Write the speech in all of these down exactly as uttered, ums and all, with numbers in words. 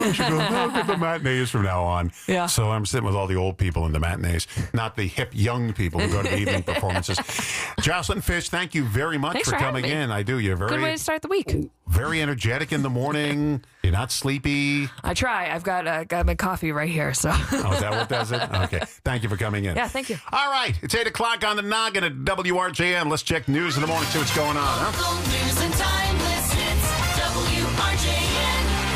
She goes, I'll get the matinees from now on. Yeah. So I'm sitting with all the old people in the matinees, not the hip young people who go to the evening performances. Jocelyn Fish, thank you very much Thanks for, for coming having me. in. I do. You're very Good way to start the week. very energetic in the morning. You're not sleepy. I try. I've got uh, got my coffee right here. So. Oh, is that what does it? Okay. Thank you for coming in. Yeah, thank you. All right. It's eight o'clock on the noggin at W R J N. Let's check news in the morning, see what's going on. Huh? Local news and timeless hits. W R J N,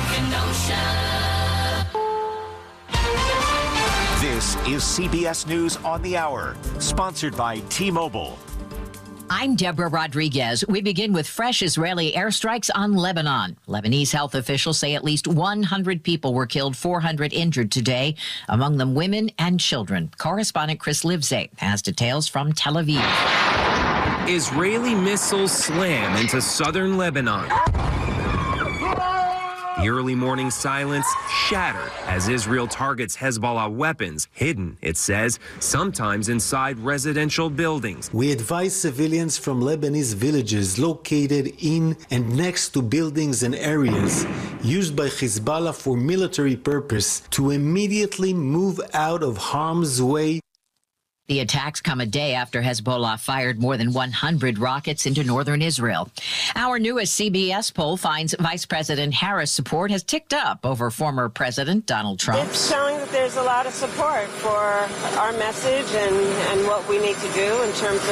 Racine, Kenosha. This is C B S News on the Hour, sponsored by T-Mobile. I'm Deborah Rodriguez. We begin with fresh Israeli airstrikes on Lebanon. Lebanese health officials say at least one hundred people were killed, four hundred injured today, among them women and children. Correspondent Chris Livesay has details from Tel Aviv. Israeli missiles slam into southern Lebanon. The early morning silence shattered as Israel targets Hezbollah weapons, hidden, it says, sometimes inside residential buildings. We advise civilians from Lebanese villages located in and next to buildings and areas used by Hezbollah for military purpose to immediately move out of harm's way. The attacks come a day after Hezbollah fired more than one hundred rockets into northern Israel. Our newest C B S poll finds Vice President Harris' support has ticked up over former President Donald Trump. It's showing that there's a lot of support for our message and, and what we need to do in terms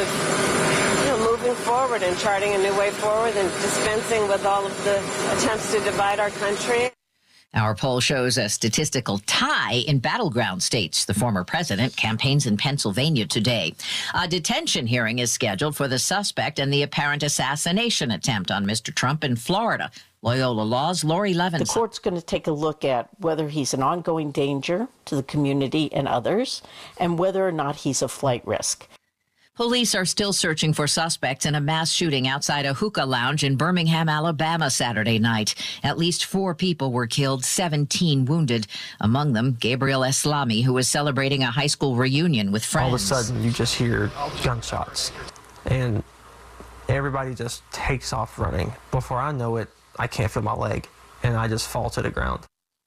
of you know, moving forward and charting a new way forward and dispensing with all of the attempts to divide our country. Our poll shows a statistical tie in battleground states. The former president campaigns in Pennsylvania today. A detention hearing is scheduled for the suspect in the apparent assassination attempt on Mister Trump in Florida. Loyola Law's Lori Levinson. The court's going to take a look at whether he's an ongoing danger to the community and others, and whether or not he's a flight risk. Police are still searching for suspects in a mass shooting outside a hookah lounge in Birmingham, Alabama, Saturday night. At least four people were killed, seventeen wounded. Among them, Gabriel Eslami, who was celebrating a high school reunion with friends. All of a sudden, you just hear gunshots, and everybody just takes off running. Before I know it, I can't feel my leg, and I just fall to the ground.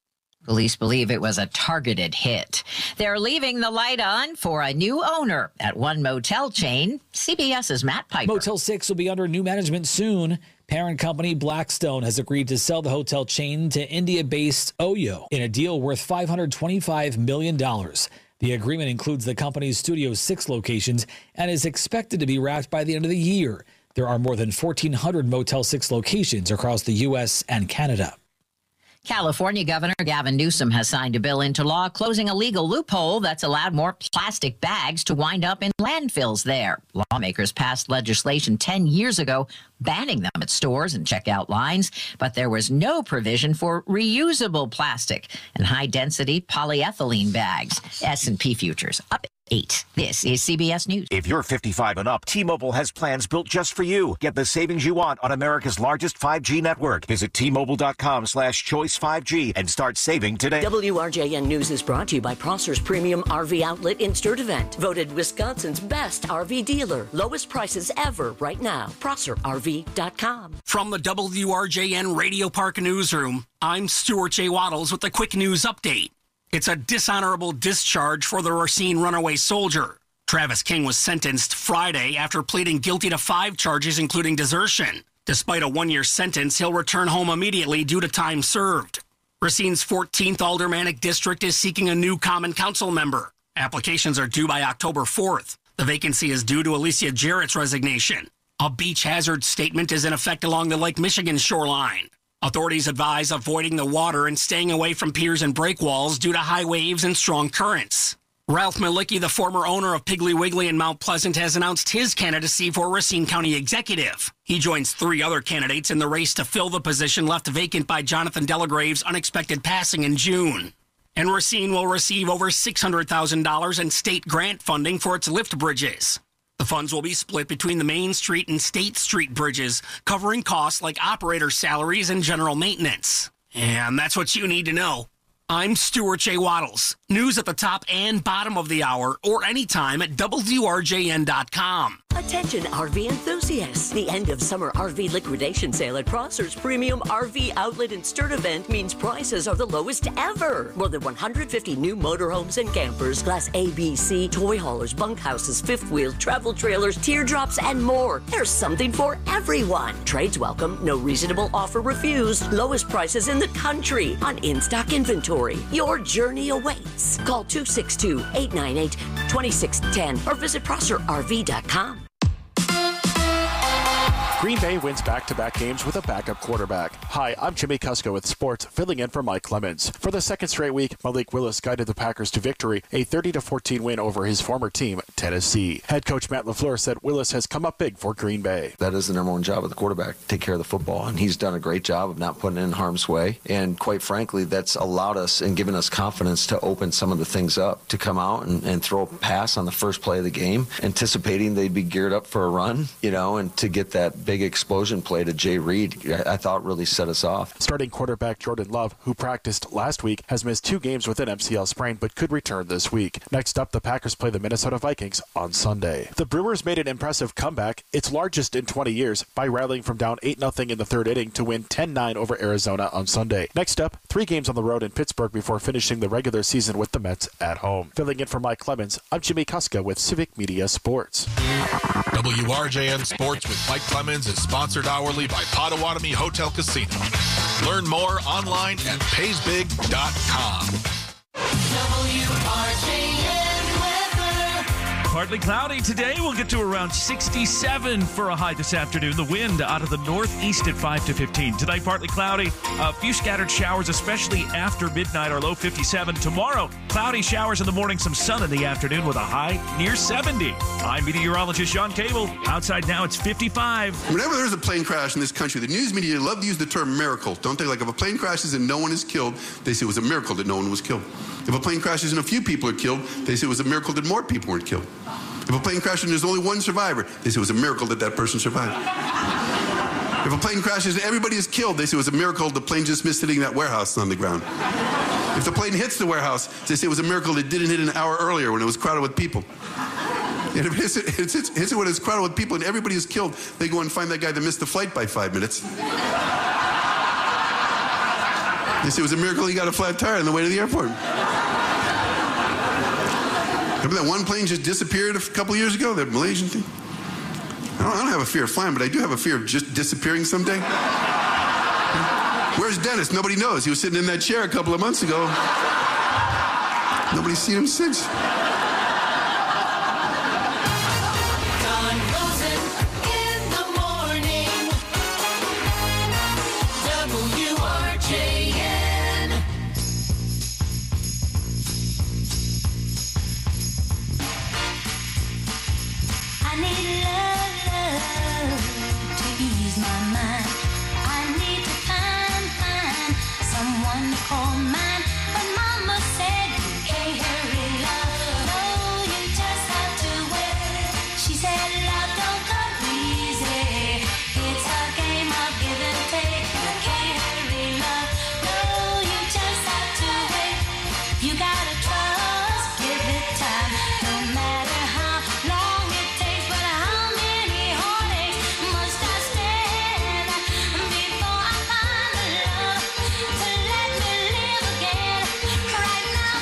Police believe it was a targeted hit. They're leaving the light on for a new owner at one motel chain. CBS's Matt Piper. Motel six will be under new management soon. Parent company Blackstone has agreed to sell the hotel chain to India-based Oyo in a deal worth five hundred twenty-five million dollars. The agreement includes the company's Studio six locations and is expected to be wrapped by the end of the year. There are more than fourteen hundred Motel six locations across the U S and Canada. California Governor Gavin Newsom has signed a bill into law closing a legal loophole that's allowed more plastic bags to wind up in landfills there. Lawmakers passed legislation ten years ago banning them at stores and checkout lines, but there was no provision for reusable plastic and high-density polyethylene bags. S and P futures up eight. This is C B S News. If you're fifty-five and up, T-Mobile has plans built just for you. Get the savings you want on America's largest five G network. Visit T-Mobile.com slash choice 5G and start saving today. W R J N News is brought to you by Prosser's Premium R V Outlet in Sturtevant. Voted Wisconsin's best R V dealer. Lowest prices ever right now. Prosser R V dot com. From the W R J N Radio Park Newsroom, I'm Stuart J. Waddles with a quick news update. It's a dishonorable discharge for the Racine runaway soldier. Travis King was sentenced Friday after pleading guilty to five charges, including desertion. Despite a one-year sentence, he'll return home immediately due to time served. Racine's fourteenth Aldermanic District is seeking a new Common Council member. Applications are due by October fourth. The vacancy is due to Alicia Jarrett's resignation. A beach hazard statement is in effect along the Lake Michigan shoreline. Authorities advise avoiding the water and staying away from piers and breakwalls due to high waves and strong currents. Ralph Malicki, the former owner of Piggly Wiggly in Mount Pleasant, has announced his candidacy for Racine County Executive. He joins three other candidates in the race to fill the position left vacant by Jonathan Delagrave's unexpected passing in June. And Racine will receive over six hundred thousand dollars in state grant funding for its lift bridges. The funds will be split between the Main Street and State Street bridges, covering costs like operator salaries and general maintenance. And that's what you need to know. I'm Stuart J. Waddles. News at the top and bottom of the hour, or anytime at W R J N dot com. Attention R V enthusiasts. The end of summer R V liquidation sale at Prosser's Premium R V Outlet in Sturtevant means prices are the lowest ever. More than one hundred fifty new motorhomes and campers, Class A, B, C, toy haulers, bunkhouses, fifth wheels, travel trailers, teardrops, and more. There's something for everyone. Trades welcome, no reasonable offer refused. Lowest prices in the country on in-stock inventory. Your journey awaits. Call two six two, eight nine eight, two six one zero or visit Prosser R V dot com. Green Bay wins back-to-back games with a backup quarterback. Hi, I'm Jimmy Kusko with sports, filling in for Mike Clemens. For the second straight week, Malik Willis guided the Packers to victory, a thirty to fourteen win over his former team, Tennessee. Head coach Matt LaFleur said Willis has come up big for Green Bay. That is the number one job of the quarterback, take care of the football, and he's done a great job of not putting it in harm's way. And quite frankly, that's allowed us and given us confidence to open some of the things up, to come out and, and throw a pass on the first play of the game, anticipating they'd be geared up for a run, you know, and to get that big explosion play to Jay Reed, I thought really set us off. Starting quarterback Jordan Love, who practiced last week, has missed two games with an M C L sprain but could return this week. Next up, the Packers play the Minnesota Vikings on Sunday. The Brewers made an impressive comeback, its largest in twenty years, by rallying from down eight nothing in the third inning to win ten nine over Arizona on Sunday. Next up, three games on the road in Pittsburgh before finishing the regular season with the Mets at home. Filling in for Mike Clemens, I'm Jimmy Kuska with Civic Media Sports. W R J N Sports with Mike Clemens is sponsored hourly by Potawatomi Hotel Casino. Learn more online at pays big dot com. W R J N weather. Partly cloudy today. We'll get to around sixty-seven for a high this afternoon. The wind out of the northeast at five to fifteen. Tonight, partly cloudy. A few scattered showers, especially after midnight. Our low fifty-seven. Tomorrow, cloudy showers in the morning, some sun in the afternoon with a high near seventy. I'm meteorologist Sean Cable. Outside now, it's fifty-five. Whenever there's a plane crash in this country, the news media love to use the term miracle, don't they? Like if a plane crashes and no one is killed, they say it was a miracle that no one was killed. If a plane crashes and a few people are killed, they say it was a miracle that more people weren't killed. If a plane crashes and there's only one survivor, they say it was a miracle that that person survived. If a plane crashes and everybody is killed, they say it was a miracle the plane just missed hitting that warehouse on the ground. If the plane hits the warehouse, they say it was a miracle it didn't hit an hour earlier when it was crowded with people. And if it hits it, hits it, hits it when it's crowded with people and everybody is killed, they go and find that guy that missed the flight by five minutes. They say it was a miracle he got a flat tire on the way to the airport. Remember that one plane just disappeared a couple years ago, that Malaysian thing? I don't, I don't have a fear of flying, but I do have a fear of just disappearing someday. Where's Dennis? Nobody knows. He was sitting in that chair a couple of months ago. Nobody's seen him since. Don Rosen in the morning. W R J N. I need love, love to ease my mind. I need to find, find someone to call mine. But Mama said you can't hurry love. No, you just have to wait. She said love don't come easy. It's a game of give and take. You can't hurry love. No, you just have to wait. You gotta trust, give it time. No matter how long it takes, but how many heartaches must I stand before I find the love to let me live again? Right now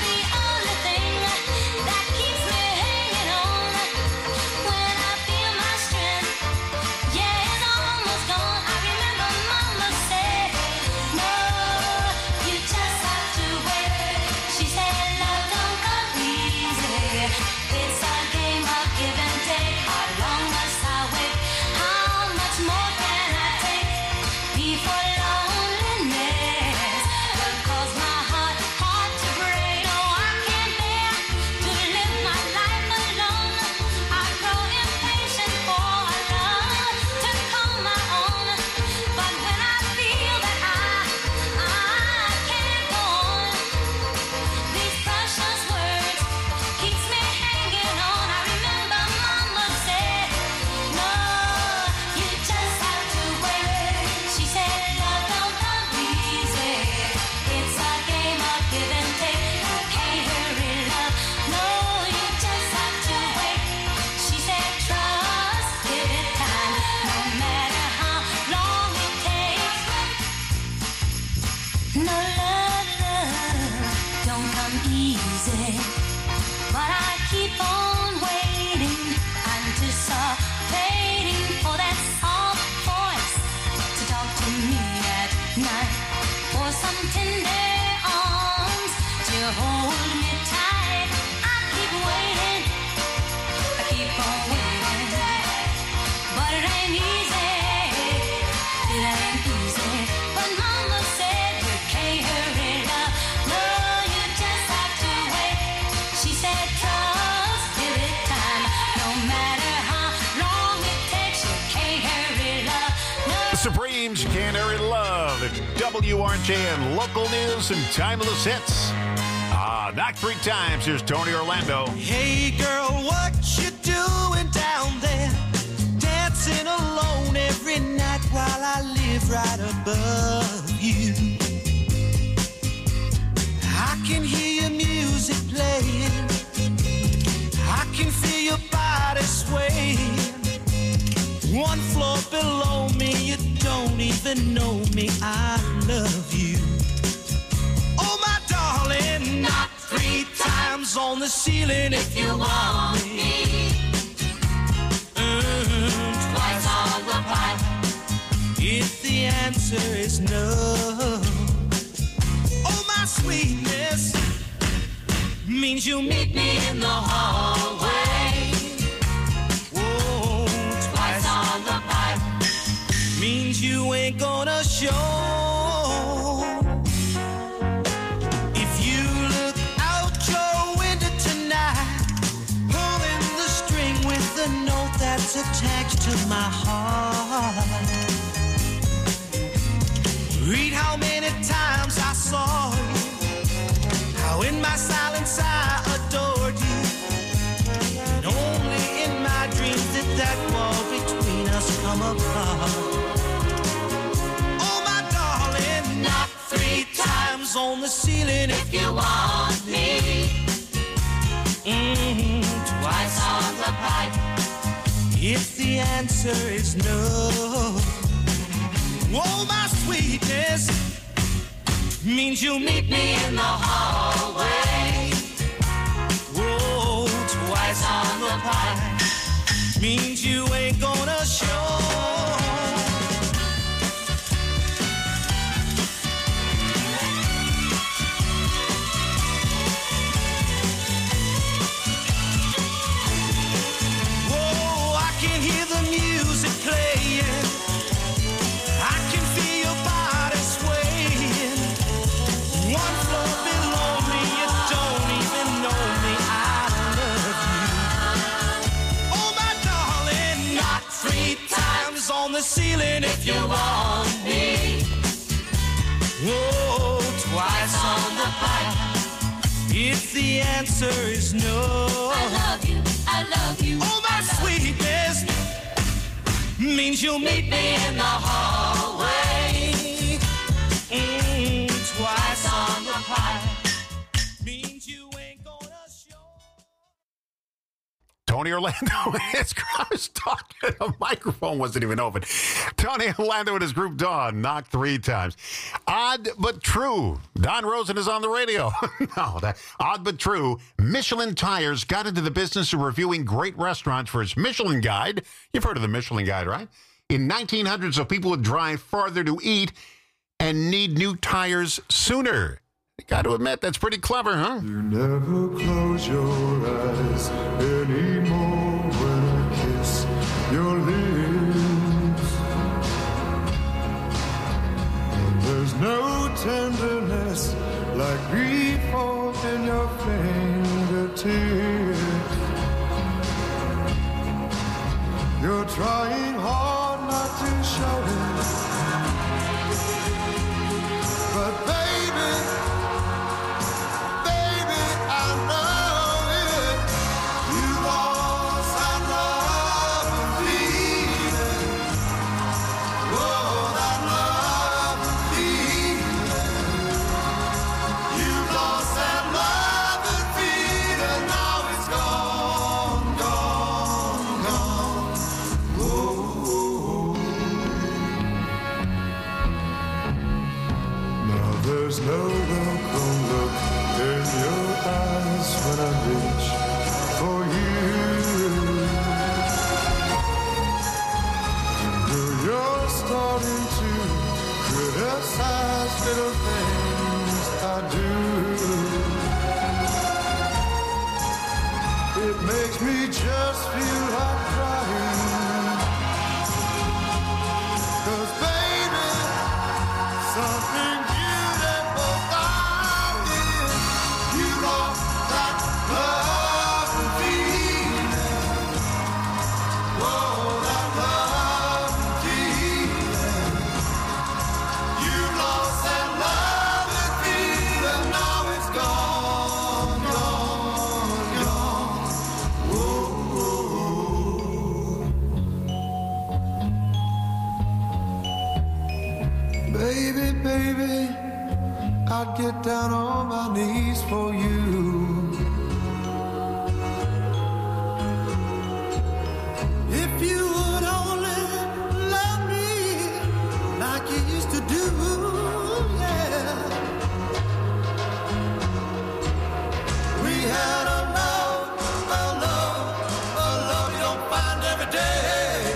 Canary Love at W R J N Local News and Timeless Hits. Ah, knocked three times. Here's Tony Orlando. Hey girl, what you doing down there? Dancing alone every night while I live right above you. I can hear your music playing. I can feel your body swaying. One floor below me, you don't even know me. I love you. Oh, my darling, knock three times on the ceiling if you want me. Mm, twice on the pipe if the answer is no. Oh, my sweetness means you'll meet me in the hallway. Oh, twice on the pipe means you ain't gonna show. If you look out your window tonight, pulling the string with the note that's attached to my heart. Read how many times I saw you, how in my silence I adored you, and only in my dreams did that wall between us come apart. Oh, my darling, knock three times on the ceiling if you want me. Mm, twice on the pipe if the answer is no. Oh, my sweetness means you'll meet me in the hallway. Whoa, twice on the pipe means you ain't gonna show. Whoa, I can hear the music playing. I can feel your body swaying. One floor below me, you don't even know me. I love you. Oh, my darling, knock three times on the ceiling if you want me. Whoa, twice on the pipe if the answer is no. I love you, I love you. Oh, my sweetness means you'll meet me in the hallway. Mm, twice on the pipe means you ain't gonna show. Tony Orlando. His I was talking. The microphone wasn't even open. Tony Orlando and his group Dawn knocked three times. Odd but true. Don Rosen is on the radio. No, that odd but true. Michelin Tires got into the business of reviewing great restaurants for its Michelin Guide. You've heard of the Michelin Guide, right? In nineteen hundreds, so people would drive farther to eat and need new tires sooner. You got to admit, that's pretty clever, huh? You never close your eyes anymore when I kiss your lips. And there's no tenderness like before in your fingertips. You're trying hard not to show it, but baby, there's no welcome look in your eyes when I reach for you. You're starting to criticize little things I do. It makes me just feel like crying. 'Cause baby, something on my knees for you. If you would only love me like you used to do, yeah. We had a love, a love, a love you don't find every day.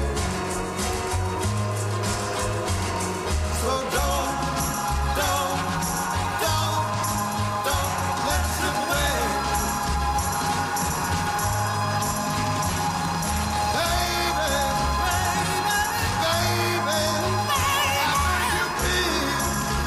So don't, don't, don't, don't let it slip away. Baby, baby, baby, I need you, please.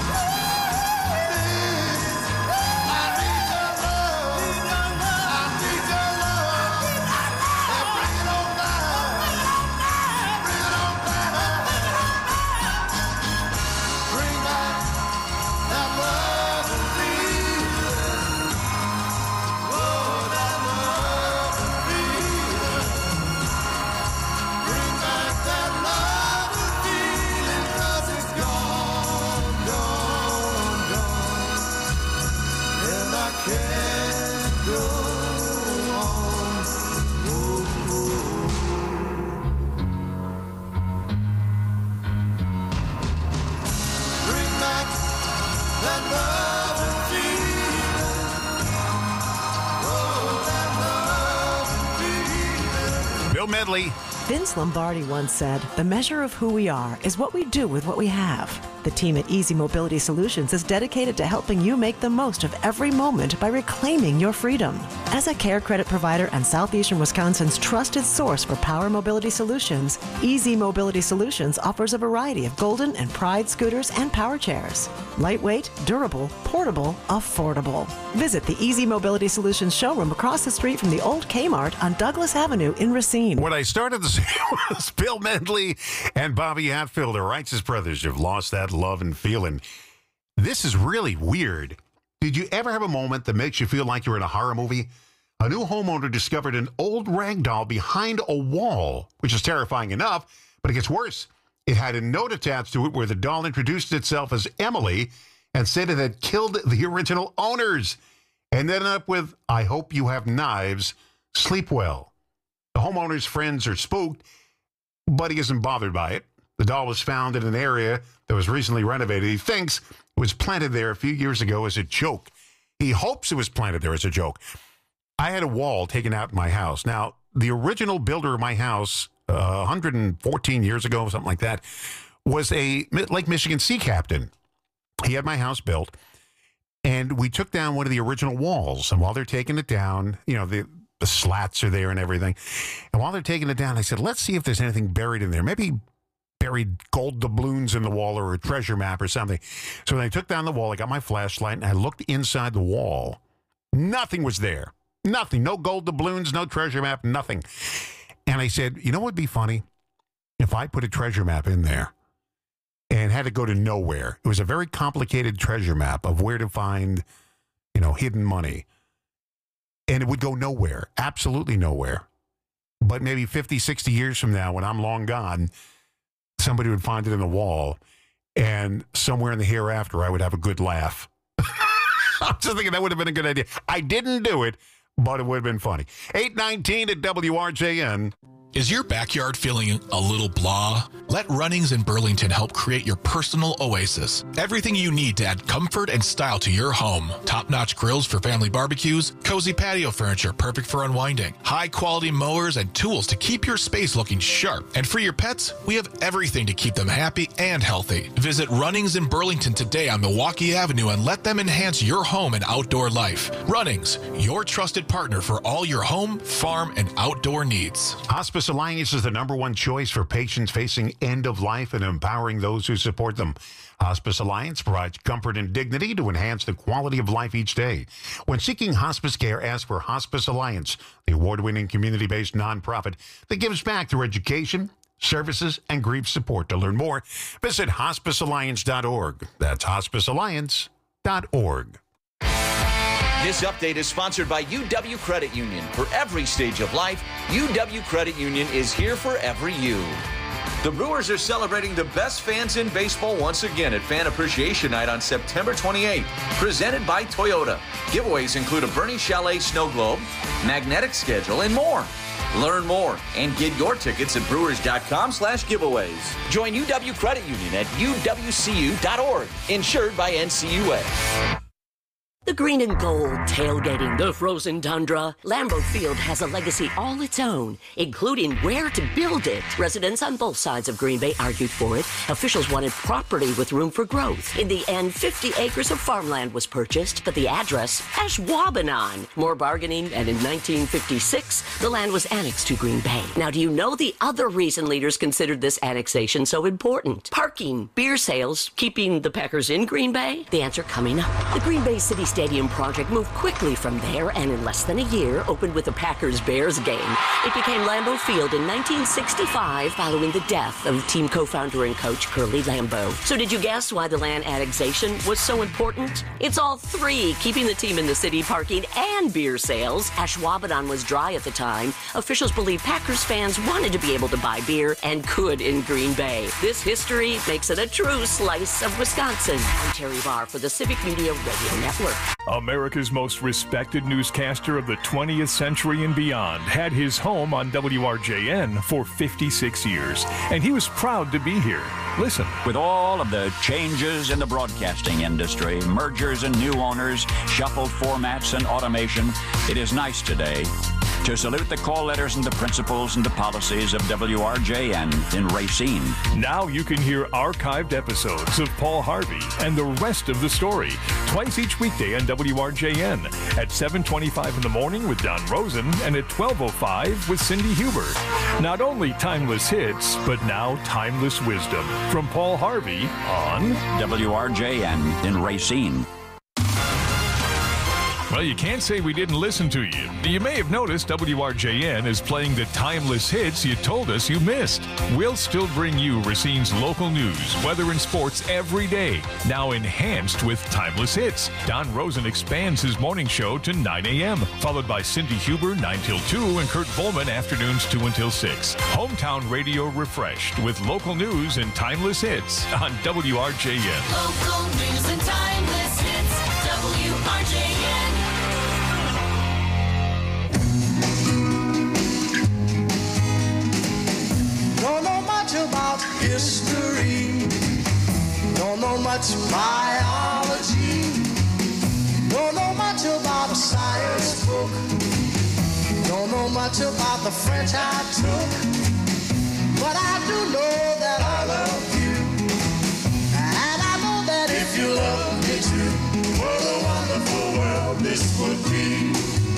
I need your love. I need your love. And bring it on back. Bring it on back. Bring back that love and feeling. Oh, that love and feeling. Bring back that love and feeling, 'cause it's gone, gone, gone. And I can't go on. Oh, oh. Bring back that love and feeling. Oh, that love and feeling. Bill Medley. Vince Lombardi once said, "The measure of who we are is what we do with what we have." The team at Easy Mobility Solutions is dedicated to helping you make the most of every moment by reclaiming your freedom. As a care credit provider and Southeastern Wisconsin's trusted source for power mobility solutions, Easy Mobility Solutions offers a variety of Golden and Pride scooters and power chairs. Lightweight, durable, portable, affordable. Visit the Easy Mobility Solutions showroom across the street from the old Kmart on Douglas Avenue in Racine. What I started to say was Bill Medley and Bobby Hatfield, the Righteous Brothers, have lost that love and feeling. This is really weird. Did you ever have a moment that makes you feel like you're in a horror movie? A new homeowner discovered an old rag doll behind a wall, which is terrifying enough, but it gets worse. It had a note attached to it where the doll introduced itself as Emily and said it had killed the original owners, and ended up with, "I hope you have knives. Sleep well." The homeowner's friends are spooked, but he isn't bothered by it. The doll was found in an area that was recently renovated. He thinks it was planted there a few years ago as a joke. He hopes it was planted there as a joke. I had a wall taken out in my house. Now, the original builder of my house, uh, one hundred fourteen years ago, something like that, was a Lake Michigan sea captain. He had my house built, and we took down one of the original walls. And while they're taking it down, you know, the, the slats are there and everything. And while they're taking it down, I said, let's see if there's anything buried in there. Maybe buried gold doubloons in the wall or a treasure map or something. So when I took down the wall, I got my flashlight, and I looked inside the wall. Nothing was there. Nothing. No gold doubloons, no treasure map, nothing. And I said, you know what would be funny? If I put a treasure map in there and had to go to nowhere. It was a very complicated treasure map of where to find, you know, hidden money. And it would go nowhere. Absolutely nowhere. But maybe fifty, sixty years from now, when I'm long gone, somebody would find it in the wall, and somewhere in the hereafter, I would have a good laugh. I'm just thinking that would have been a good idea. I didn't do it, but it would have been funny. eight nineteen at W R J N. Is your backyard feeling a little blah? Let Runnings in Burlington help create your personal oasis. Everything you need to add comfort and style to your home. Top-notch grills for family barbecues, cozy patio furniture perfect for unwinding, high-quality mowers and tools to keep your space looking sharp. And for your pets, we have everything to keep them happy and healthy. Visit Runnings in Burlington today on Milwaukee Avenue and let them enhance your home and outdoor life. Runnings, your trusted partner for all your home, farm, and outdoor needs. Hospice Alliance is the number one choice for patients facing end of life and empowering those who support them. Hospice Alliance provides comfort and dignity to enhance the quality of life each day. When seeking hospice care, ask for Hospice Alliance, the award-winning community-based nonprofit that gives back through education, services, and grief support. To learn more, visit hospice alliance dot org. That's hospice alliance dot org. This update is sponsored by U W Credit Union. For every stage of life, U W Credit Union is here for every you. The Brewers are celebrating the best fans in baseball once again at Fan Appreciation Night on September twenty-eighth, presented by Toyota. Giveaways include a Bernie Chalet snow globe, magnetic schedule, and more. Learn more and get your tickets at brewers.com slash giveaways. Join U W Credit Union at U W C U dot org, insured by N C U A. The green and gold tailgating the frozen tundra. Lambeau Field has a legacy all its own, including where to build it. Residents on both sides of Green Bay argued for it. Officials wanted property with room for growth. In the end, fifty acres of farmland was purchased, but the address, Ashwaubenon. More bargaining, and in nineteen fifty-six, the land was annexed to Green Bay. Now, do you know the other reason leaders considered this annexation so important? Parking, beer sales, keeping the Packers in Green Bay? The answer coming up. The Green Bay City Stadium project moved quickly from there and in less than a year opened with a Packers-Bears game. It became Lambeau Field in nineteen sixty-five following the death of team co-founder and coach Curly Lambeau. So did you guess why the land annexation was so important? It's all three, keeping the team in the city, parking, and beer sales. Ashwaubenon was dry at the time. Officials believe Packers fans wanted to be able to buy beer and could in Green Bay. This history makes it a true slice of Wisconsin. I'm Terry Barr for the Civic Media Radio Network. America's most respected newscaster of the twentieth century and beyond had his home on W R J N for fifty-six years, and he was proud to be here. Listen. With all of the changes in the broadcasting industry, mergers and new owners, shuffled formats and automation, it is nice today to salute the call letters and the principles and the policies of W R J N in Racine. Now you can hear archived episodes of Paul Harvey and the rest of the story twice each weekday on W R J N at seven twenty-five in the morning with Don Rosen and at twelve oh five with Cindy Huber. Not only timeless hits, but now timeless wisdom from Paul Harvey on W R J N in Racine. Well, you can't say we didn't listen to you. You may have noticed W R J N is playing the timeless hits you told us you missed. We'll still bring you Racine's local news, weather, and sports every day, now enhanced with timeless hits. Don Rosen expands his morning show to nine a.m., followed by Cindy Huber nine till two and Kurt Volman afternoons two until six. Hometown radio refreshed with local news and timeless hits on W R J N. Local news and timeless hits. W R J N. Don't know much about history. Don't know much biology. Don't know much about a science book. Don't know much about the French I took. But I do know that I love you. And I know that if you love me too, what a wonderful world this would be.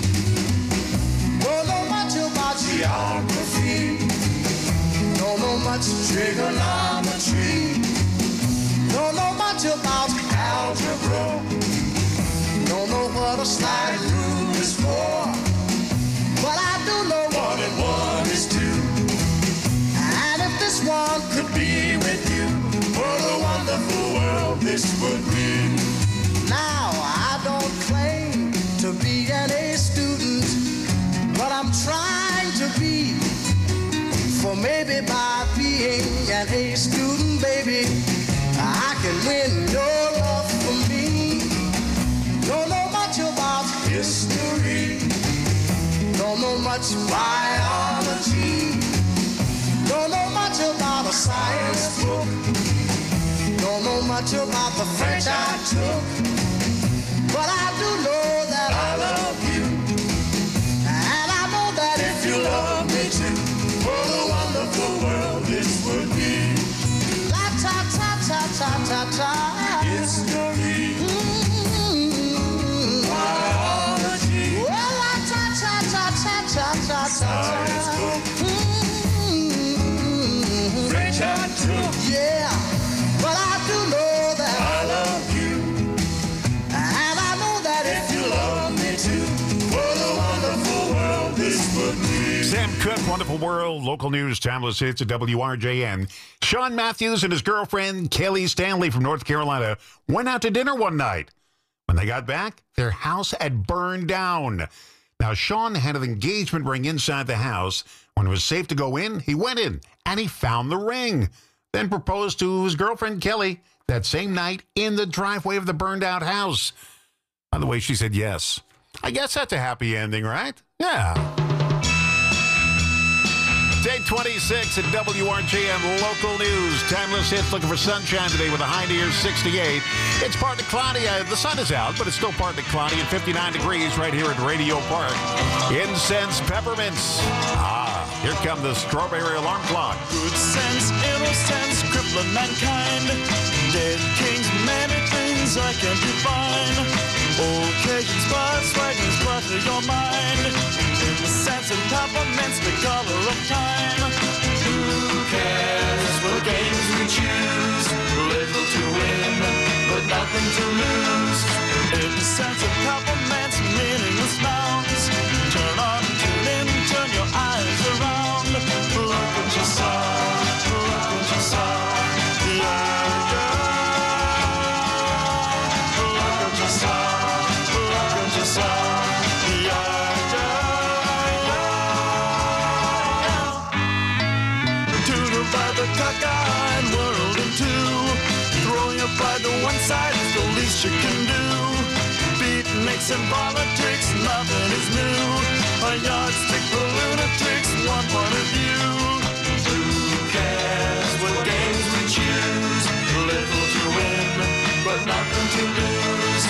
Don't know much about geography. Don't know much trigonometry. Don't know much about algebra. Don't know what a slide rule is for. But I do know one and one is two. And if this one could be with you, what a wonderful world this would be. Now, I don't claim to be an A student, but I'm trying to be. For maybe by being an A student, baby, I can win your love for me. Don't know much about history. Don't know much biology. Don't know much about a science book. Don't know much about the French I took. But I do know that I love you. And I know that if you love me too, what a wonderful world this would be. La ta ta ta ta ta ta. History. Mm-hmm. Biology. Well, la ta ta ta ta ta ta ta. Science book. Mm-hmm. French I took. Yeah, but I do know that I love you. And I know that if you love me too, what a wonderful world this would be. Sam Cooke, Wonderful World, local news, timeless hits at W R J N. Sean Matthews and his girlfriend, Kaylee Stanley from North Carolina, went out to dinner one night. When they got back, their house had burned down. Now, Sean had an engagement ring inside the house. When it was safe to go in, he went in, and he found the ring. Then proposed to his girlfriend, Kelly, that same night in the driveway of the burned-out house. By the way, she said yes. I guess that's a happy ending, right? Yeah. Day twenty-six at W R J M Local News. Timeless hits looking for sunshine today with a high near sixty-eight. It's partly cloudy. Uh, the sun is out, but it's still partly cloudy and fifty-nine degrees right here at Radio Park. Incense peppermints. Ah, here come the strawberry alarm clock. Good sense, innocence, crippling mankind. Dead kings, many things I can define. Occasions, buzz, fragments, clutter your mind. In the sense and compliments, the color of time. Who cares what games we choose? Little to win, but nothing to lose. In the sense of compliments, meaningless nouns. Turn on, tune in, turn your eyes around. Look what you saw, look what you saw. Yeah, yeah. Look what you saw, look what you saw. Yeah, yeah, yeah. To divide the cockeyed world in two. Throwing your pride to one side is the least you can do. Beatniks and politics, nothing is new. A yardstick for lunatics, one point of view. Who cares what games we choose? Little to win, but nothing to lose.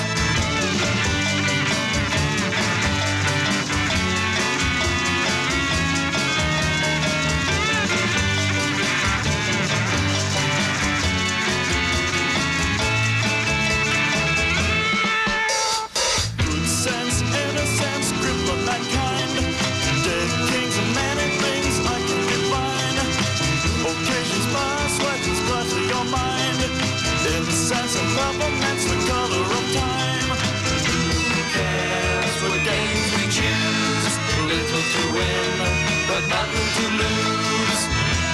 Good sense, innocence, grip of mankind. Dead kings and many things I can define. Occasions pass, legends clutter your mind. Incense and peppermints, the color of time. Who cares what games we choose? Little to win, but nothing to lose.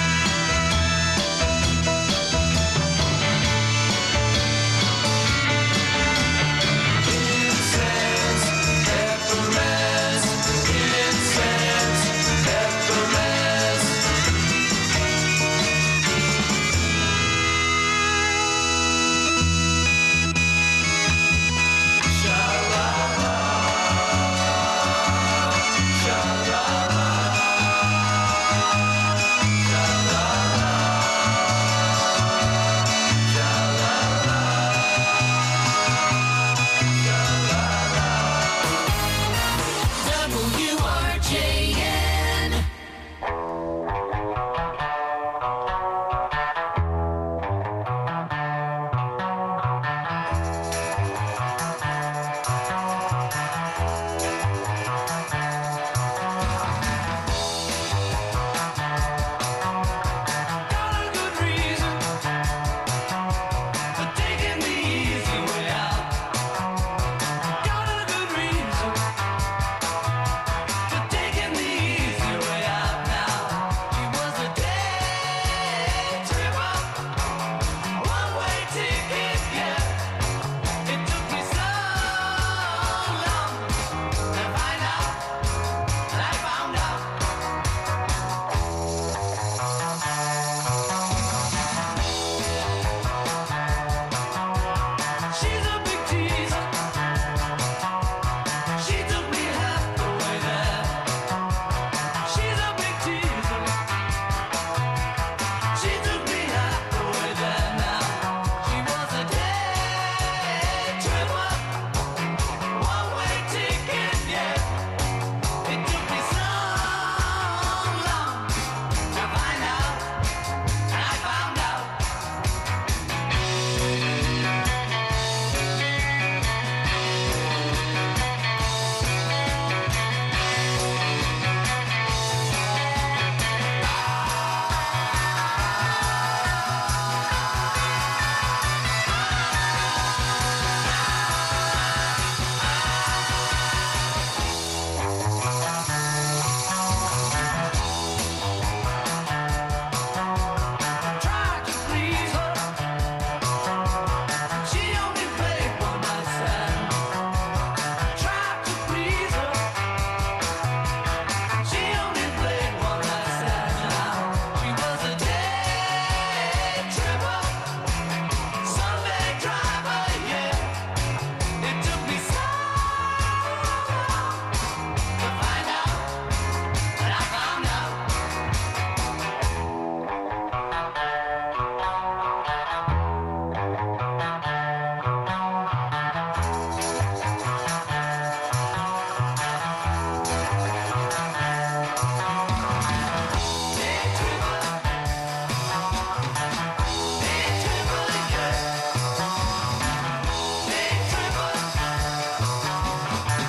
Incense, peppermints, incense, peppermints. Sha-la-la, sha-la-la.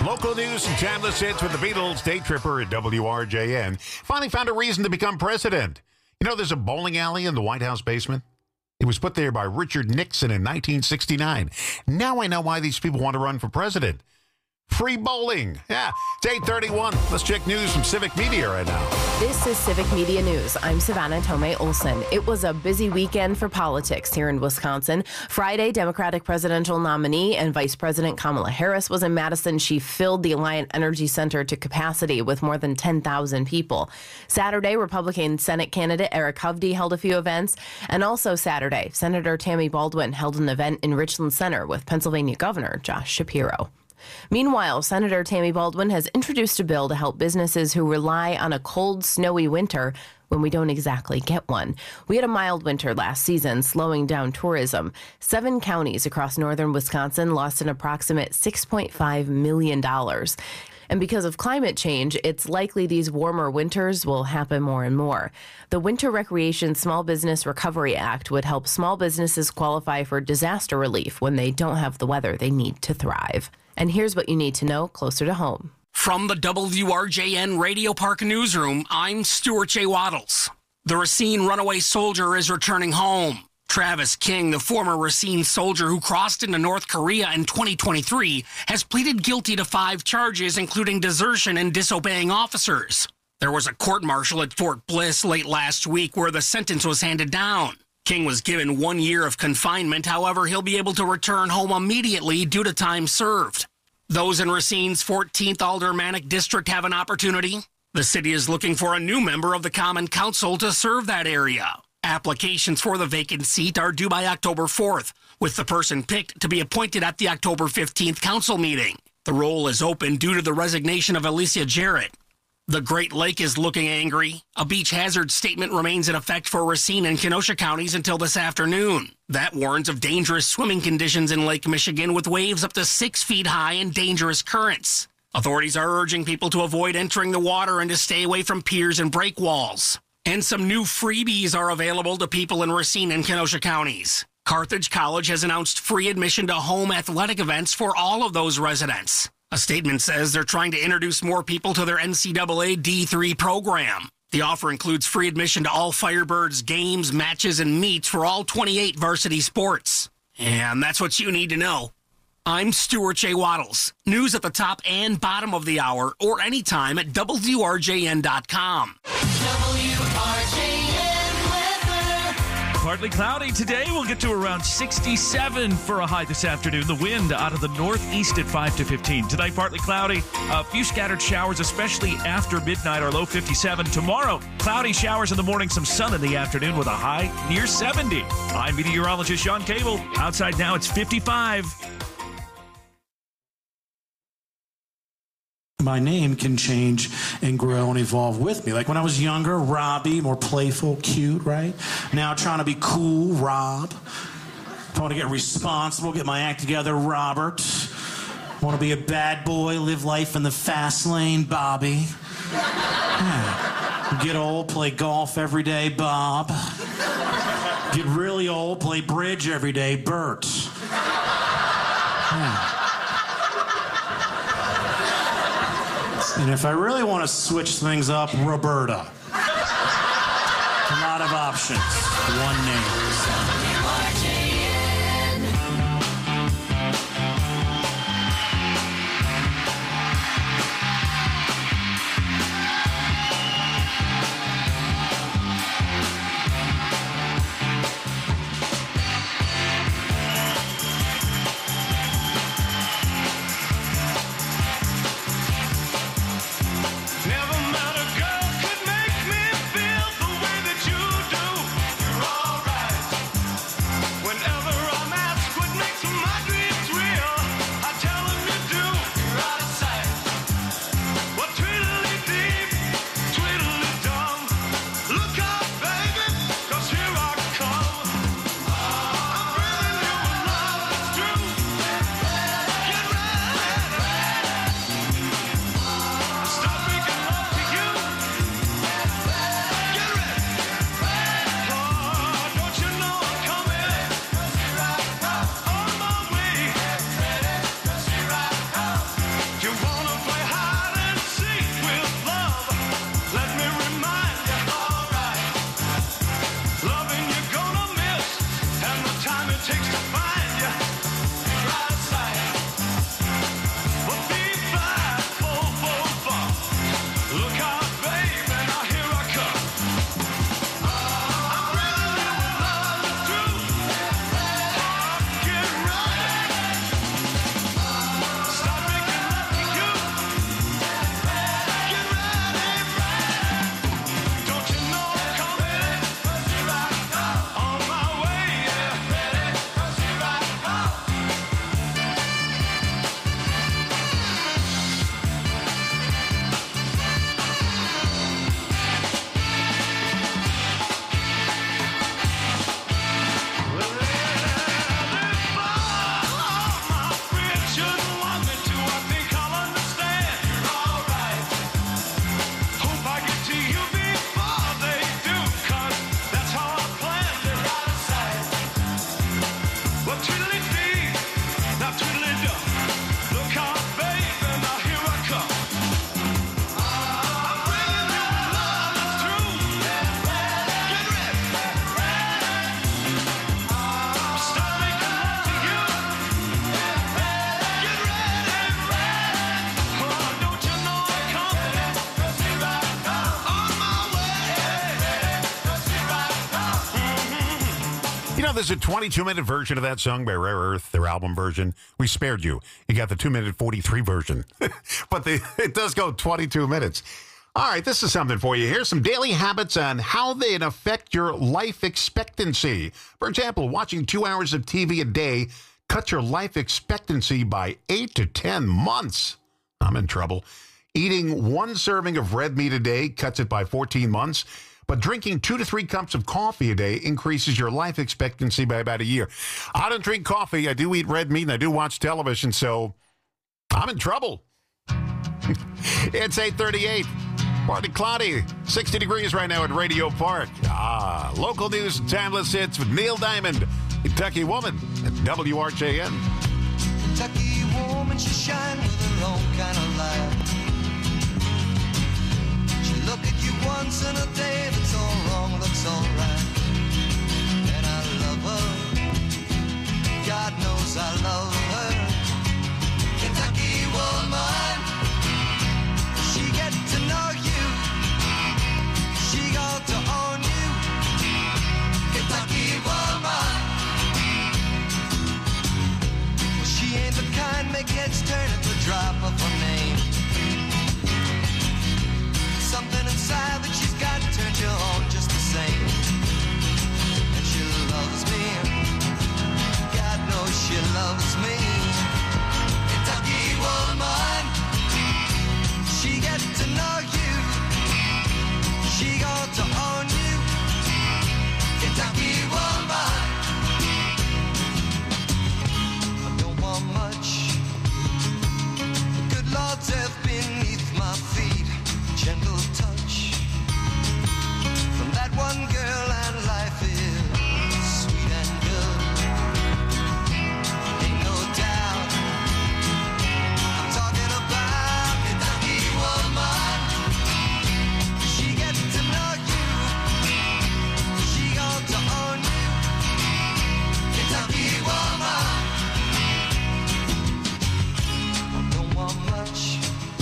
Local news and timeless hits with the Beatles. Day Tripper at W R J N finally found a reason to become president. You know, there's a bowling alley in the White House basement. It was put there by Richard Nixon in nineteen sixty-nine. Now I know why these people want to run for president. Free bowling. Yeah, it's eight thirty-one. Let's check news from Civic Media right now. This is Civic Media News. I'm Savannah Tomei Olson. It was a busy weekend for politics here in Wisconsin. Friday, Democratic presidential nominee and Vice President Kamala Harris was in Madison. She filled the Alliant Energy Center to capacity with more than ten thousand people. Saturday, Republican Senate candidate Eric Hovde held a few events. And also Saturday, Senator Tammy Baldwin held an event in Richland Center with Pennsylvania Governor Josh Shapiro. Meanwhile, Senator Tammy Baldwin has introduced a bill to help businesses who rely on a cold, snowy winter when we don't exactly get one. We had a mild winter last season, slowing down tourism. Seven counties across northern Wisconsin lost an approximate six point five million dollars. And because of climate change, it's likely these warmer winters will happen more and more. The Winter Recreation Small Business Recovery Act would help small businesses qualify for disaster relief when they don't have the weather they need to thrive. And here's what you need to know closer to home. From the W R J N Radio Park Newsroom, I'm Stuart J. Waddles. The Racine runaway soldier is returning home. Travis King, the former Racine soldier who crossed into North Korea in twenty twenty-three, has pleaded guilty to five charges, including desertion and disobeying officers. There was a court-martial at Fort Bliss late last week where the sentence was handed down. King was given one year of confinement. However, he'll be able to return home immediately due to time served. Those in Racine's fourteenth Aldermanic District have an opportunity. The city is looking for a new member of the Common Council to serve that area. Applications for the vacant seat are due by October fourth, with the person picked to be appointed at the October fifteenth council meeting. The role is open due to the resignation of Alicia Jarrett. The Great Lake is looking angry. A beach hazard statement remains in effect for Racine and Kenosha counties until this afternoon. That warns of dangerous swimming conditions in Lake Michigan with waves up to six feet high and dangerous currents. Authorities are urging people to avoid entering the water and to stay away from piers and break walls. And some new freebies are available to people in Racine and Kenosha counties. Carthage College has announced free admission to home athletic events for all of those residents. A statement says they're trying to introduce more people to their N C double A D three program. The offer includes free admission to all Firebirds games, matches, and meets for all twenty-eight varsity sports. And that's what you need to know. I'm Stuart J. Waddles. News at the top and bottom of the hour or anytime at W R J N dot com. W R J N weather. Partly cloudy today. We'll get to around sixty-seven for a high this afternoon. The wind out of the northeast at five to fifteen. Tonight, partly cloudy. A few scattered showers, especially after midnight. Our low fifty-seven. Tomorrow, cloudy showers in the morning, some sun in the afternoon with a high near seventy. I'm meteorologist Sean Cable. Outside now, it's fifty-five. My name can change and grow and evolve with me. Like when I was younger, Robbie, more playful, cute, right? Now trying to be cool, Rob. I want to get responsible, get my act together, Robert. Want to be a bad boy, live life in the fast lane, Bobby. Yeah. Get old, play golf every day, Bob. Get really old, play bridge every day, Bert. Yeah. And if I really want to switch things up, Roberta. A lot of options. One name. know there's a twenty-two minute version of that song by Rare Earth, their album version? We spared you. You got the two minute forty-three version. But the, it does go twenty-two minutes. All right, this is something for you. Here's some daily habits on how they affect your life expectancy. For example, watching two hours of T V a day cuts your life expectancy by eight to ten months. I'm in trouble. Eating one serving of red meat a day cuts it by fourteen months. But drinking two to three cups of coffee a day increases your life expectancy by about a year. I don't drink coffee. I do eat red meat, and I do watch television, so I'm in trouble. It's eight thirty-eight. Partly cloudy. sixty degrees right now at Radio Park. Ah, local news and timeless hits with Neil Diamond, Kentucky Woman at W R J N. Kentucky woman, she shine with her own kind of light. She look at you once in a day, that's all wrong, looks all right. And I love her, God knows I love her. Kentucky woman, she get to know you, she got to own you. Kentucky woman, she ain't the kind make heads turn at the drop of her name. Something inside that she's got turned you on just the same. And she loves me, God knows she loves me. Kentucky woman, she get to know you, she got to own you. Kentucky woman, I don't want much, good Lord's earth beneath my feet. Gentle touch from that one girl, and life is sweet and good. Ain't no doubt I'm talking about Kentucky woman. She get to know you, she got to own you. Kentucky woman, I don't want much,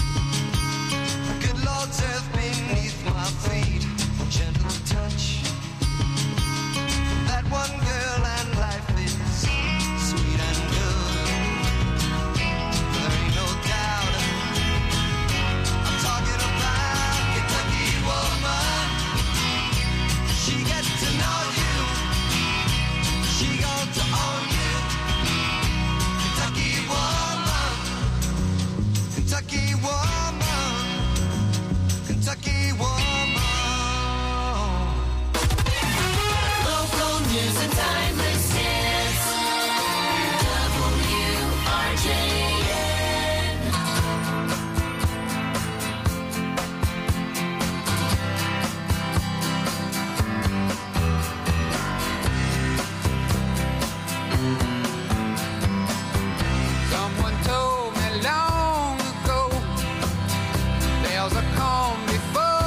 Lord's earth beneath my feet, gentle touch. That one girl, and life is sweet and good. There ain't no doubt I'm talking about Kentucky woman. She gets to know you, she got to own you. Kentucky woman, Kentucky woman, Kentucky woman. Local news and timeless hits. W R J N. Someone told me long ago there's a calm before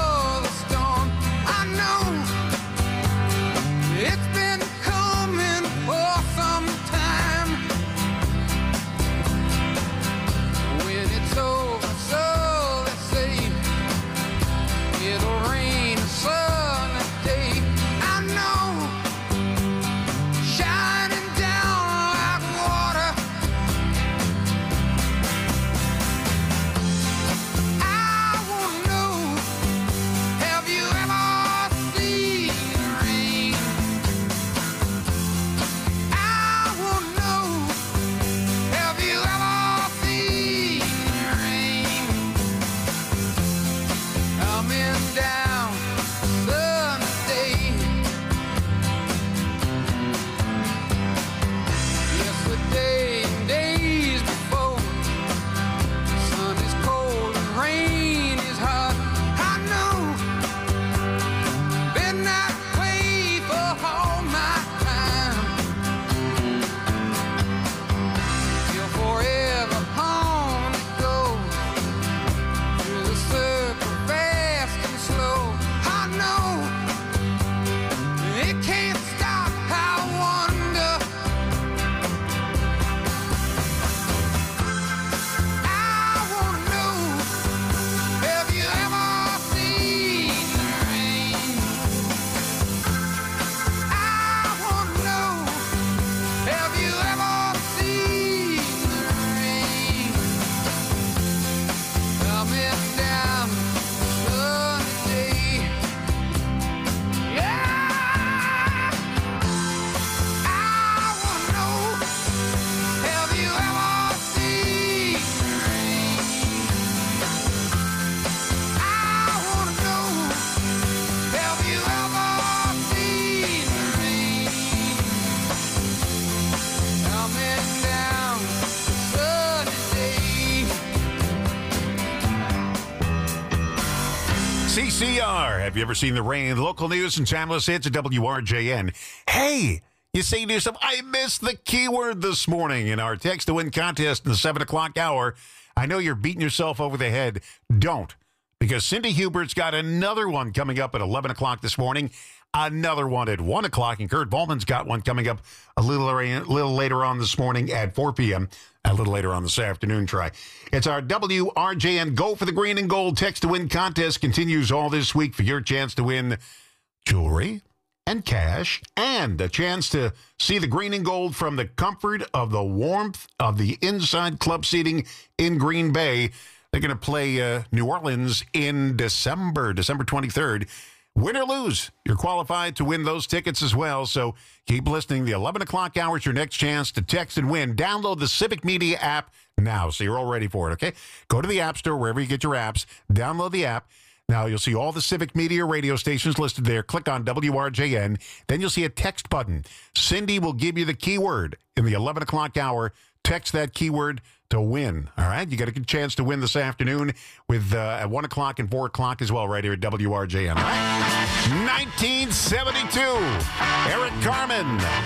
C C R, have you ever seen the rain? Local news and timeless hits at W R J N. Hey, you say to yourself, I missed the keyword this morning in our text to win contest in the seven o'clock hour. I know you're beating yourself over the head. Don't, because Cindy Hubert's got another one coming up at eleven o'clock this morning, another one at one o'clock, and Kurt Bowman's got one coming up a little, a little later on this morning at four p.m., a little later on this afternoon, try. It's our W R J N Go for the Green and Gold Text to Win contest. Continues all this week for your chance to win jewelry and cash and a chance to see the green and gold from the comfort of the warmth of the inside club seating in Green Bay. They're going to play uh, New Orleans in December, December twenty-third. Win or lose, you're qualified to win those tickets as well. So keep listening. The eleven o'clock hour is your next chance to text and win. Download the Civic Media app now, so you're all ready for it, okay? Go to the App Store, wherever you get your apps. Download the app. Now, you'll see all the Civic Media radio stations listed there. Click on W R J N. Then you'll see a text button. Cindy will give you the keyword in the eleven o'clock hour. Text that keyword to win. All right? You got a good chance to win this afternoon with uh, at one o'clock and four o'clock as well right here at W R J N. All right? nineteen seventy-two. Eric Carmen.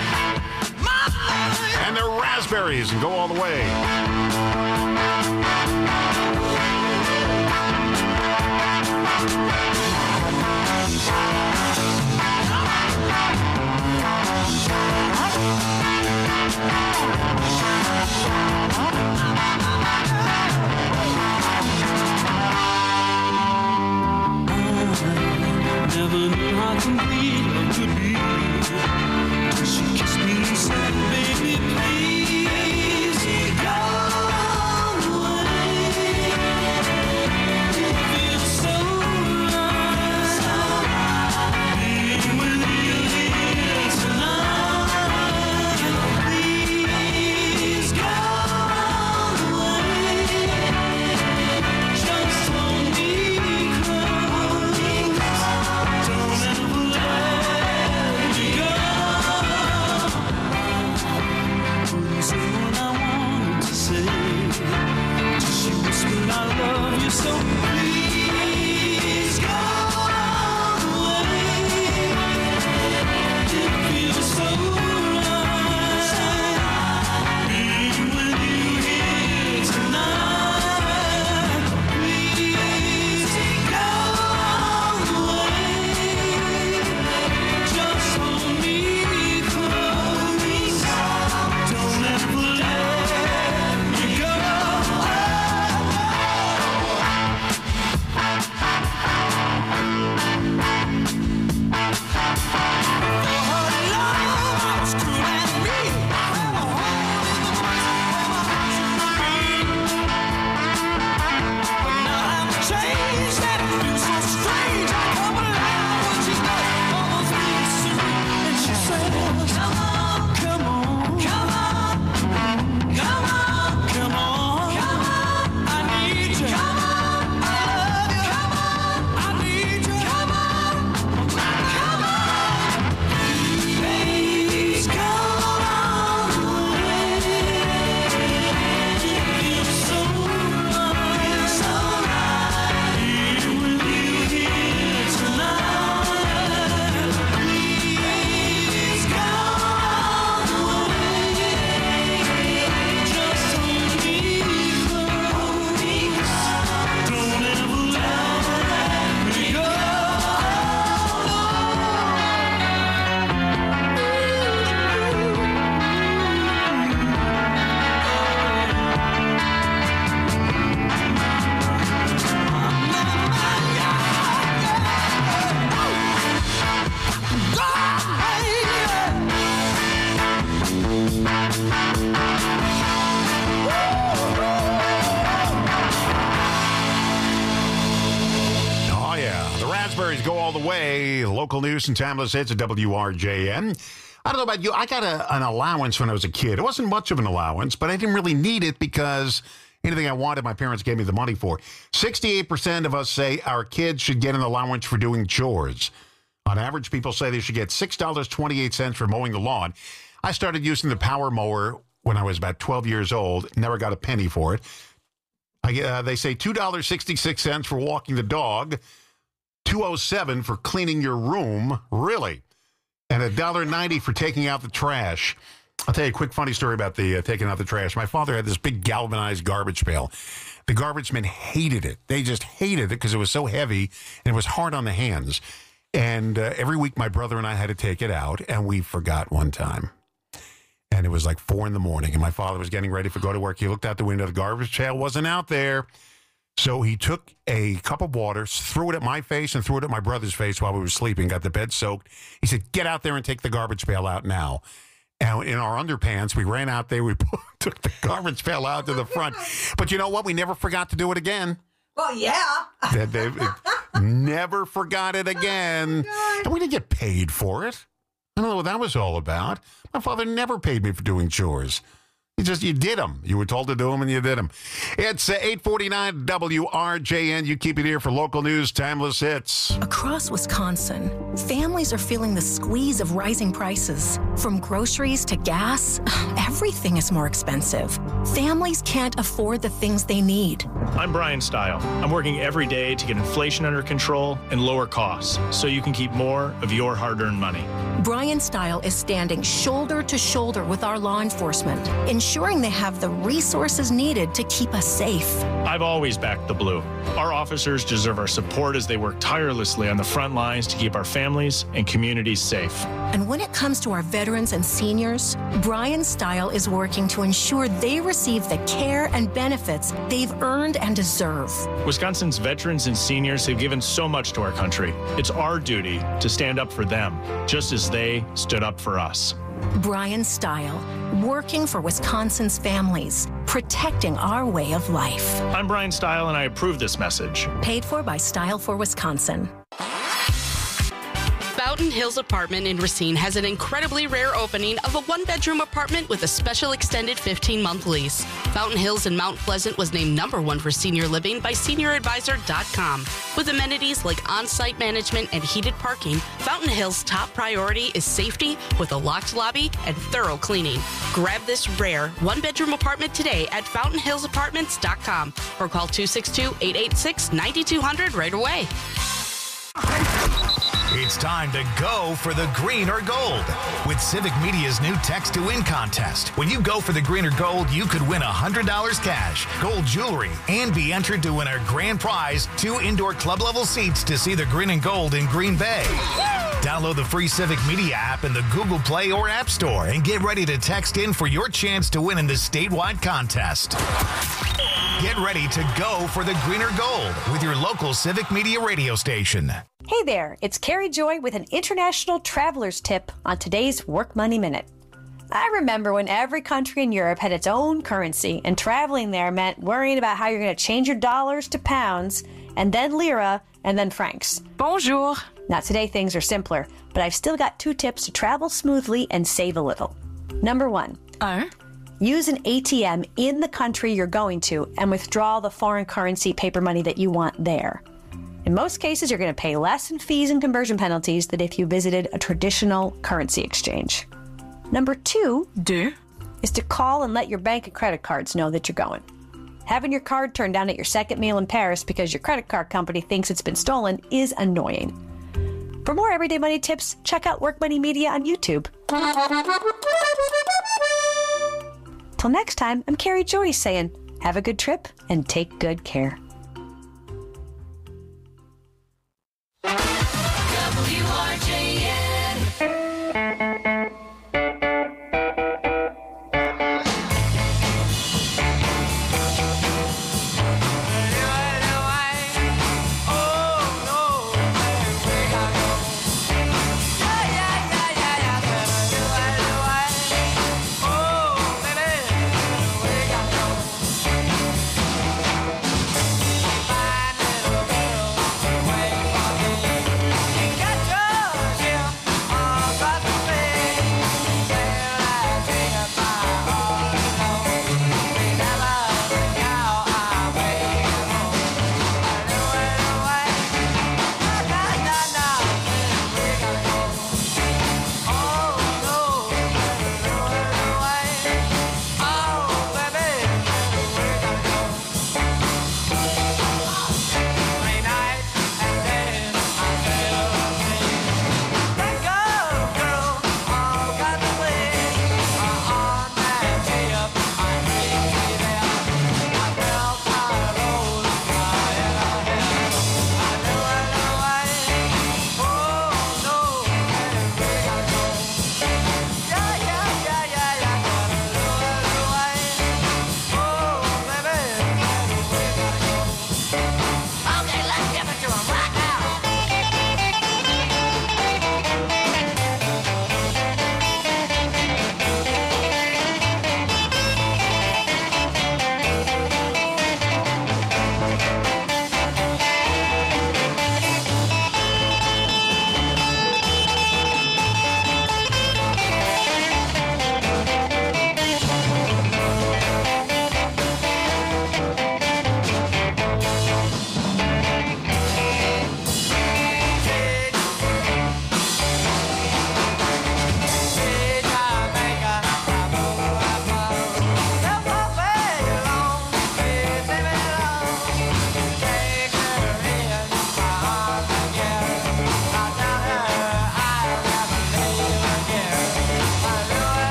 And the Raspberries, and go all the way. Never knew how complete love could be till she kissed me and said, baby, please go away. It feels so right being with you here tonight. Please go away. Just hold me close. Don't ever let me go. Couldn't say what I wanted to say. Till she whispered, I love you so. Please go away. It feels so right being with you here tonight. Please go away. Just hold me close. Don't ever let me go. Oh, yeah. The Raspberries go all the way. Local news and timeless hits at W R J N. I don't know about you. I got a, an allowance when I was a kid. It wasn't much of an allowance, but I didn't really need it because anything I wanted, my parents gave me the money for. sixty-eight percent of us say our kids should get an allowance for doing chores. On average, people say they should get six dollars and twenty-eight cents for mowing the lawn. I started using the power mower when I was about twelve years old. Never got a penny for it. I, uh, they say two dollars and sixty-six cents for walking the dog. two oh seven for cleaning your room, really, and one dollar ninety for taking out the trash. I'll tell you a quick funny story about the uh, taking out the trash. My father had this big galvanized garbage pail. The garbage men hated it. They just hated it because it was so heavy and it was hard on the hands. And uh, every week my brother and I had to take it out, and we forgot one time. And it was like four in the morning, and my father was getting ready to go to work. He looked out the window. The garbage pail wasn't out there. So he took a cup of water, threw it at my face, and threw it at my brother's face while we were sleeping, got the bed soaked. He said, get out there and take the garbage pail out now. And in our underpants, we ran out there. We took the garbage pail out to the front. But you know what? We never forgot to do it again. Well, yeah. They, they, never forgot it again. Oh, and we didn't get paid for it. I don't know what that was all about. My father never paid me for doing chores. You just, you did them. You were told to do them, and you did them. It's uh, eight forty-nine W R J N. You keep it here for local news, timeless hits. Across Wisconsin, families are feeling the squeeze of rising prices. From groceries to gas, everything is more expensive. Families can't afford the things they need. I'm Brian Stile. I'm working every day to get inflation under control and lower costs so you can keep more of your hard-earned money. Brian Stile is standing shoulder to shoulder with our law enforcement, ensuring they have the resources needed to keep us safe. I've always backed the blue. Our officers deserve our support as they work tirelessly on the front lines to keep our families and communities safe. And when it comes to our veterans and seniors, Brian Stile is working to ensure they receive the care and benefits they've earned and deserve. Wisconsin's veterans and seniors have given so much to our country. It's our duty to stand up for them, just as they stood up for us. Brian Stile, working for Wisconsin's families, protecting our way of life. I'm Brian Stile, and I approve this message. Paid for by Stile for Wisconsin. Fountain Hills Apartment in Racine has an incredibly rare opening of a one-bedroom apartment with a special extended fifteen-month lease. Fountain Hills in Mount Pleasant was named number one for senior living by senior advisor dot com. With amenities like on-site management and heated parking, Fountain Hills' top priority is safety with a locked lobby and thorough cleaning. Grab this rare one-bedroom apartment today at fountain hills apartments dot com or call two six two, eight eight six, nine two zero zero right away. It's time to go for the green or gold with Civic Media's new Text to Win contest. When you go for the green or gold, you could win one hundred dollars cash, gold jewelry, and be entered to win our grand prize, two indoor club level seats to see the green and gold in Green Bay. Download the free Civic Media app in the Google Play or App Store and get ready to text in for your chance to win in this statewide contest. Get ready to go for the green or gold with your local Civic Media radio station. Hey there, it's Carrie Joy with an international traveler's tip on today's Work Money Minute. I remember when every country in Europe had its own currency, and traveling there meant worrying about how you're going to change your dollars to pounds, and then lira, and then francs. Bonjour. Now today things are simpler, but I've still got two tips to travel smoothly and save a little. Number one. Uh? Use an A T M in the country you're going to and withdraw the foreign currency paper money that you want there. In most cases, you're going to pay less in fees and conversion penalties than if you visited a traditional currency exchange. Number two, Deux. is to call and let your bank and credit cards know that you're going. Having your card turned down at your second meal in Paris because your credit card company thinks it's been stolen is annoying. For more everyday money tips, check out Work Money Media on YouTube. Till next time, I'm Carrie Joy saying, have a good trip and take good care. W R J N.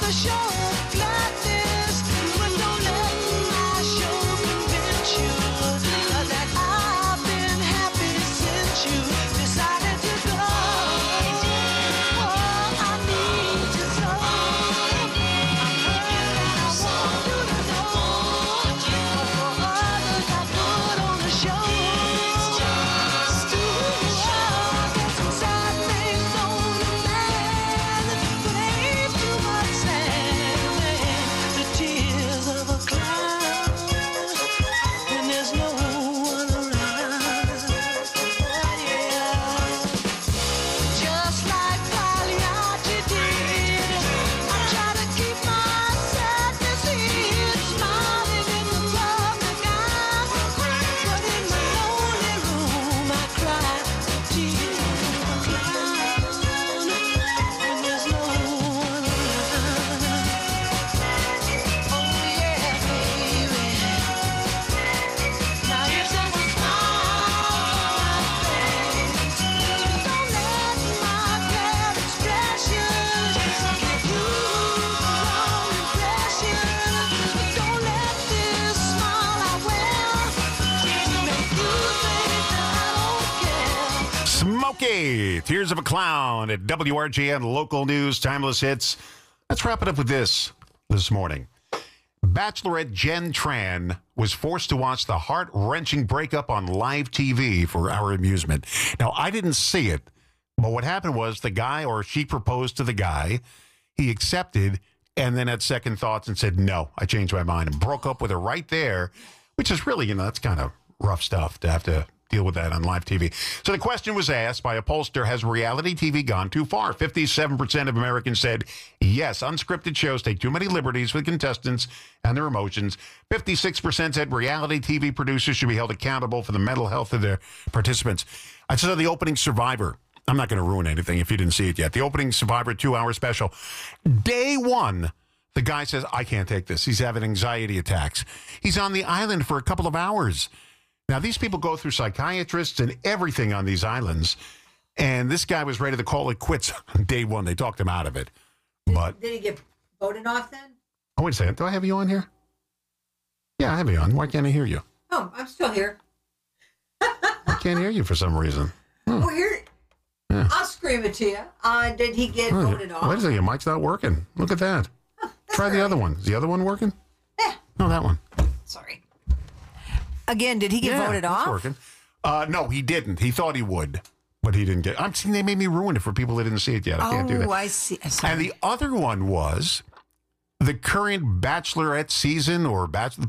the show of gladness, but don't let my show convince you that I've been happy since you decided to go. Oh, I need you so. I'm hurt and I want you to know. For others I put on a show. Smokey, Tears of a Clown at W R J N Local News, Timeless Hits. Let's wrap it up with this this morning. Bachelorette Jen Tran was forced to watch the heart-wrenching breakup on live T V for our amusement. Now, I didn't see it, but what happened was the guy, or she proposed to the guy, he accepted, and then had second thoughts and said, no, I changed my mind, and broke up with her right there, which is really, you know, that's kind of rough stuff to have to deal with that on live T V. So the question was asked by a pollster, has reality T V gone too far? fifty-seven percent of Americans said, yes, unscripted shows take too many liberties with contestants and their emotions. fifty-six percent said reality T V producers should be held accountable for the mental health of their participants. I saw the opening Survivor. I'm not going to ruin anything if you didn't see it yet. The opening Survivor two-hour special. Day one, the guy says, I can't take this. He's having anxiety attacks. He's on the island for a couple of hours. Now, these people go through psychiatrists and everything on these islands, and this guy was ready to call it quits on day one. They talked him out of it. But Did he get voted off then? oh, wait a second. Do I have you on here? Yeah, I have you on. Why can't I hear you? Oh, I'm still here. I can't hear you for some reason. Hmm. Well, here, Yeah. I'll scream it to you. Uh, did he get Oh, voted off? wait a second. Your mic's not working. Look at that. Try the other one. Is the other one working? Yeah. No, that one. Sorry. Again, did he get yeah, voted that's off? working. Uh, no, he didn't. He thought he would, but he didn't get. I'm saying they made me ruin it for people that didn't see it yet. I can't do that. Oh, I see. I see. And the other one was the current Bachelorette season or Bachelor.